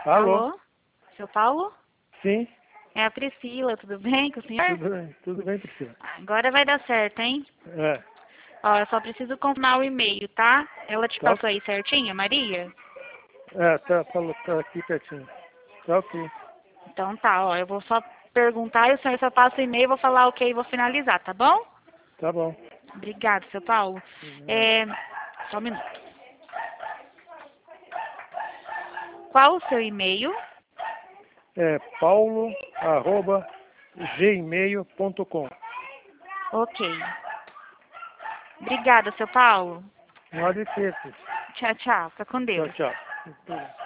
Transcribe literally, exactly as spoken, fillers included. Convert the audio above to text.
Alô? Alô? Seu Paulo? Sim, É a Priscila, tudo bem com o senhor? tudo bem, tudo bem, Priscila. Agora vai dar certo, hein? É, Ó, eu só preciso confirmar o e-mail, tá? Ela te tá, passou aí certinho, Maria? é, tá, falou, tá aqui pertinho. Tá ok, Então tá, ó, eu vou só perguntar e o senhor só passa o e-mail, vou falar ok e vou finalizar, tá bom? tá bom. Obrigado, seu Paulo. É, só um minuto. Qual o seu e-mail? É paulo, arroba, gmail ponto com. Ok. Obrigada, seu Paulo. Pode ser, Priscila. Tchau, tchau. Fica com Tchau, Deus. tchau.